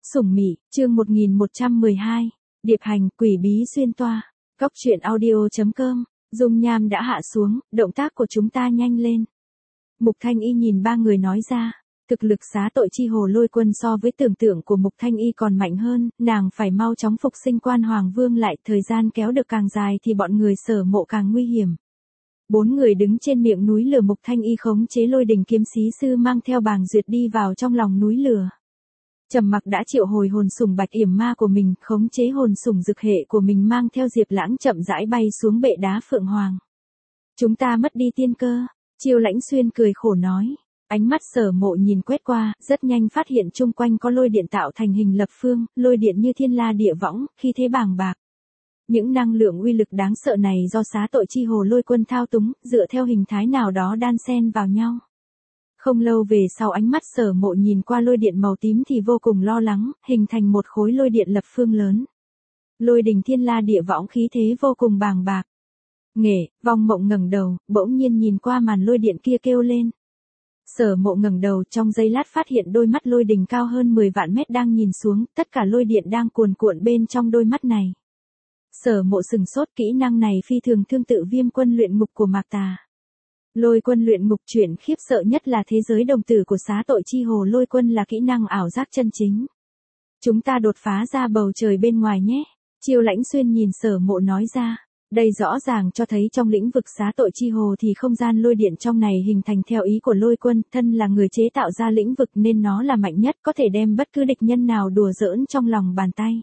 Sủng Mị, chương 1112, Điệp hành, quỷ bí xuyên toa. Góc truyện audio.com, dung nham đã hạ xuống, động tác của chúng ta nhanh lên. Mục Thanh Y nhìn ba người nói ra, thực lực xá tội chi hồ lôi quân so với tưởng tượng của Mục Thanh Y còn mạnh hơn, nàng phải mau chóng phục sinh Quan Hoàng Vương lại, thời gian kéo được càng dài thì bọn người Sở Mộ càng nguy hiểm. Bốn người đứng trên miệng núi lửa, Mục Thanh Y khống chế Lôi Đình kiếm sĩ sư mang theo Bàng Duyệt đi vào trong lòng núi lửa. Trầm Mặc đã triệu hồi hồn sủng Bạch Yểm Ma của mình, khống chế hồn sủng Dực Hệ của mình mang theo Diệp Lãng chậm rãi bay xuống bệ đá Phượng Hoàng. Chúng ta mất đi tiên cơ, Chiêu Lãnh Xuyên cười khổ nói. Ánh mắt Sở Mộ nhìn quét qua, rất nhanh phát hiện chung quanh có lôi điện tạo thành hình lập phương, lôi điện như thiên la địa võng, khi thế bàng bạc. Những năng lượng uy lực đáng sợ này do xá tội chi hồ lôi quân thao túng, dựa theo hình thái nào đó đan xen vào nhau. Không lâu về sau, ánh mắt Sở Mộ nhìn qua lôi điện màu tím thì vô cùng lo lắng, hình thành một khối lôi điện lập phương lớn. Lôi đình thiên la địa võng, khí thế vô cùng bàng bạc. Nghệ, Vong Mộng ngẩng đầu, bỗng nhiên nhìn qua màn lôi điện kia kêu lên. Sở Mộ ngẩng đầu, trong giây lát phát hiện đôi mắt lôi đình cao hơn 10 vạn mét đang nhìn xuống, tất cả lôi điện đang cuồn cuộn bên trong đôi mắt này. Sở Mộ sừng sốt, kỹ năng này phi thường tương tự Viêm Quân luyện ngục của Mạc Tà. Lôi quân luyện ngục, chuyện khiếp sợ nhất là thế giới đồng tử của xá tội chi hồ lôi quân là kỹ năng ảo giác chân chính. Chúng ta đột phá ra bầu trời bên ngoài nhé. Chiêu Lãnh Xuyên nhìn Sở Mộ nói ra. Đây rõ ràng cho thấy trong lĩnh vực xá tội chi hồ thì không gian lôi điện trong này hình thành theo ý của lôi quân, thân là người chế tạo ra lĩnh vực nên nó là mạnh nhất, có thể đem bất cứ địch nhân nào đùa giỡn trong lòng bàn tay.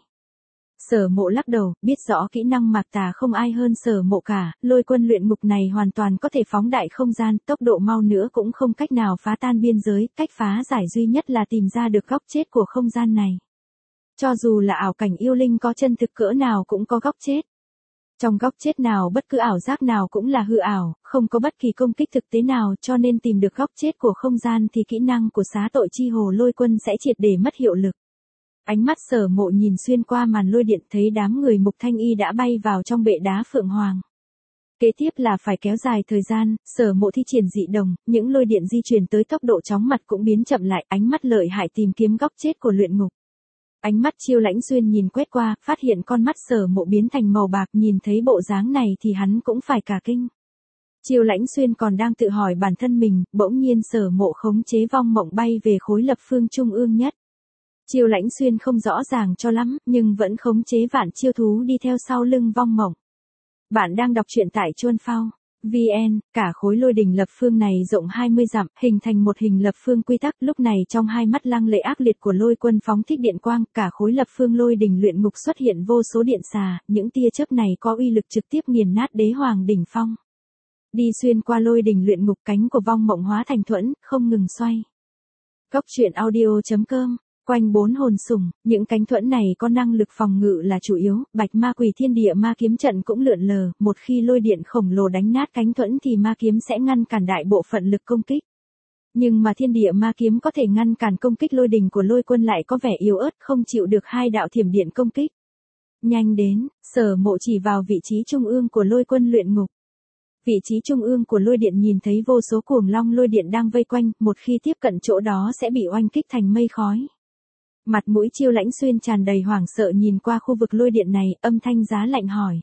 Sở Mộ lắc đầu, biết rõ kỹ năng Mạc Tà không ai hơn Sở Mộ cả, lôi quân luyện ngục này hoàn toàn có thể phóng đại không gian, tốc độ mau nữa cũng không cách nào phá tan biên giới, cách phá giải duy nhất là tìm ra được góc chết của không gian này. Cho dù là ảo cảnh yêu linh có chân thực cỡ nào cũng có góc chết. Trong góc chết nào bất cứ ảo giác nào cũng là hư ảo, không có bất kỳ công kích thực tế nào, cho nên tìm được góc chết của không gian thì kỹ năng của xá tội chi hồ lôi quân sẽ triệt để mất hiệu lực. Ánh mắt Sở Mộ nhìn xuyên qua màn lôi điện, thấy đám người Mục Thanh Y đã bay vào trong bệ đá Phượng Hoàng. Kế tiếp là phải kéo dài thời gian, Sở Mộ thi triển dị đồng, những lôi điện di chuyển tới tốc độ chóng mặt cũng biến chậm lại, ánh mắt lợi hại tìm kiếm góc chết của luyện ngục. Ánh mắt Chiêu Lãnh Xuyên nhìn quét qua, phát hiện con mắt Sở Mộ biến thành màu bạc, nhìn thấy bộ dáng này thì hắn cũng phải cả kinh. Chiêu Lãnh Xuyên còn đang tự hỏi bản thân mình, bỗng nhiên Sở Mộ khống chế Vong Mộng bay về khối lập phương trung ương nhất. Chiêu Lãnh Xuyên không rõ ràng cho lắm, nhưng vẫn khống chế vạn chiêu thú đi theo sau lưng Vong Mộng. Bạn đang đọc truyện tại Chuan Phao VN, cả khối lôi đình lập phương này rộng 20 dặm, hình thành một hình lập phương quy tắc, lúc này trong hai mắt lăng lệ ác liệt của lôi quân phóng thích điện quang, cả khối lập phương lôi đình luyện ngục xuất hiện vô số điện xà, những tia chớp này có uy lực trực tiếp nghiền nát đế hoàng đỉnh phong. Đi xuyên qua lôi đình luyện ngục, cánh của Vong Mộng hóa thành thuẫn, không ngừng xoay. Góc truyện audio.com. Quanh bốn hồn sủng, những cánh thuẫn này có năng lực phòng ngự là chủ yếu, Bạch Ma Quỷ Thiên Địa Ma Kiếm trận cũng lượn lờ, một khi lôi điện khổng lồ đánh nát cánh thuẫn thì ma kiếm sẽ ngăn cản đại bộ phận lực công kích. Nhưng mà Thiên Địa Ma Kiếm có thể ngăn cản công kích lôi đình của lôi quân lại có vẻ yếu ớt, không chịu được hai đạo thiểm điện công kích. Nhanh đến, Sở Mộ chỉ vào vị trí trung ương của lôi quân luyện ngục. Vị trí trung ương của lôi điện nhìn thấy vô số cuồng long lôi điện đang vây quanh, một khi tiếp cận chỗ đó sẽ bị oanh kích thành mây khói. Mặt mũi Chiêu Lãnh Xuyên tràn đầy hoảng sợ nhìn qua khu vực lôi điện này, âm thanh giá lạnh hỏi.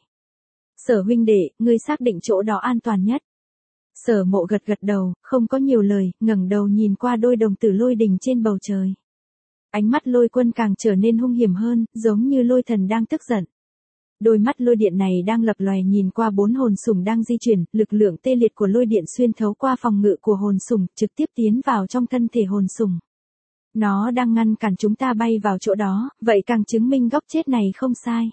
Sở huynh đệ, ngươi xác định chỗ đó an toàn nhất. Sở Mộ gật gật đầu, không có nhiều lời, ngẩng đầu nhìn qua đôi đồng tử lôi đình trên bầu trời. Ánh mắt lôi quân càng trở nên hung hiểm hơn, giống như lôi thần đang tức giận. Đôi mắt lôi điện này đang lập lòe nhìn qua bốn hồn sủng đang di chuyển, lực lượng tê liệt của lôi điện xuyên thấu qua phòng ngự của hồn sủng, trực tiếp tiến vào trong thân thể hồn sủng. Nó đang ngăn cản chúng ta bay vào chỗ đó, vậy càng chứng minh góc chết này không sai.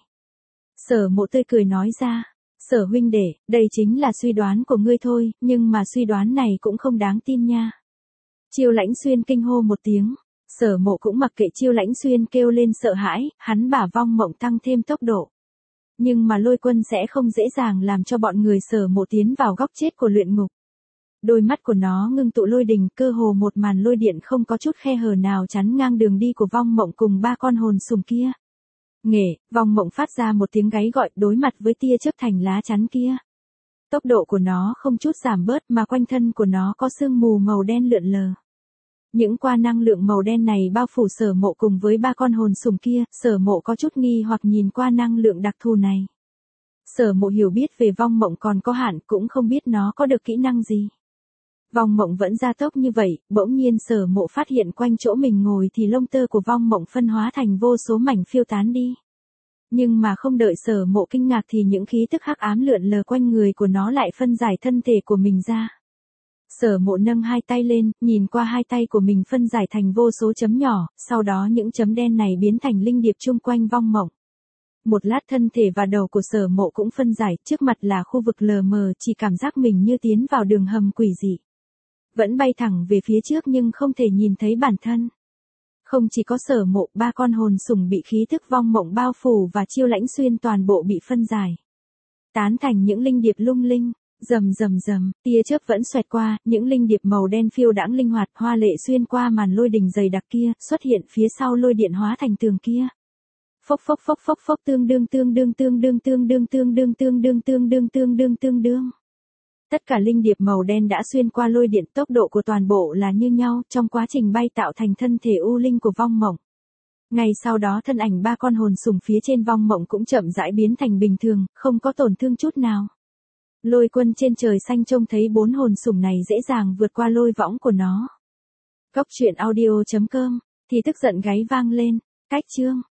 Sở Mộ tươi cười nói ra. Sở huynh đệ, đây chính là suy đoán của ngươi thôi, nhưng mà suy đoán này cũng không đáng tin nha. Chiêu Lãnh Xuyên kinh hô một tiếng. Sở Mộ cũng mặc kệ Chiêu Lãnh Xuyên kêu lên sợ hãi, hắn bả Vong Mộng tăng thêm tốc độ. Nhưng mà lôi quân sẽ không dễ dàng làm cho bọn người Sở Mộ tiến vào góc chết của luyện ngục. Đôi mắt của nó ngưng tụ lôi đình, cơ hồ một màn lôi điện không có chút khe hở nào chắn ngang đường đi của Vong Mộng cùng ba con hồn sủng kia. Nghệ, Vong Mộng phát ra một tiếng gáy gọi, đối mặt với tia chớp thành lá chắn kia. Tốc độ của nó không chút giảm bớt mà quanh thân của nó có sương mù màu đen lượn lờ. Những qua năng lượng màu đen này bao phủ Sở Mộ cùng với ba con hồn sủng kia, Sở Mộ có chút nghi hoặc nhìn qua năng lượng đặc thù này. Sở Mộ hiểu biết về vong mộng còn có hạn, cũng không biết nó có được kỹ năng gì. Vong mộng vẫn gia tốc như vậy, bỗng nhiên Sở Mộ phát hiện quanh chỗ mình ngồi thì lông tơ của vong mộng phân hóa thành vô số mảnh phiêu tán đi. Nhưng mà không đợi Sở Mộ kinh ngạc thì những khí tức hắc ám lượn lờ quanh người của nó lại phân giải thân thể của mình ra. Sở Mộ nâng hai tay lên, nhìn qua hai tay của mình phân giải thành vô số chấm nhỏ, sau đó những chấm đen này biến thành linh điệp chung quanh vong mộng. Một lát thân thể và đầu của Sở Mộ cũng phân giải, trước mặt là khu vực lờ mờ, chỉ cảm giác mình như tiến vào đường hầm quỷ dị. Vẫn bay thẳng về phía trước nhưng không thể nhìn thấy bản thân. Không chỉ có Sở Mộ, ba con hồn sủng bị khí thức vong mộng bao phủ và chiêu lãnh xuyên toàn bộ bị phân giải. Tán thành những linh điệp lung linh, rầm rầm rầm, tia chớp vẫn xoẹt qua, những linh điệp màu đen phiêu đãng linh hoạt hoa lệ xuyên qua màn lôi đình dày đặc kia, xuất hiện phía sau lôi điện hóa thành tường kia. Phốc phốc phốc phốc phốc tương đương. Tất cả linh điệp màu đen đã xuyên qua lôi điện, tốc độ của toàn bộ là như nhau, trong quá trình bay tạo thành thân thể u linh của vong mộng. Ngay sau đó thân ảnh ba con hồn sủng phía trên vong mộng cũng chậm rãi biến thành bình thường, không có tổn thương chút nào. Lôi quân trên trời xanh trông thấy bốn hồn sủng này dễ dàng vượt qua lôi võng của nó. Cốc truyện audio.com, thì tức giận gáy vang lên, cách chương.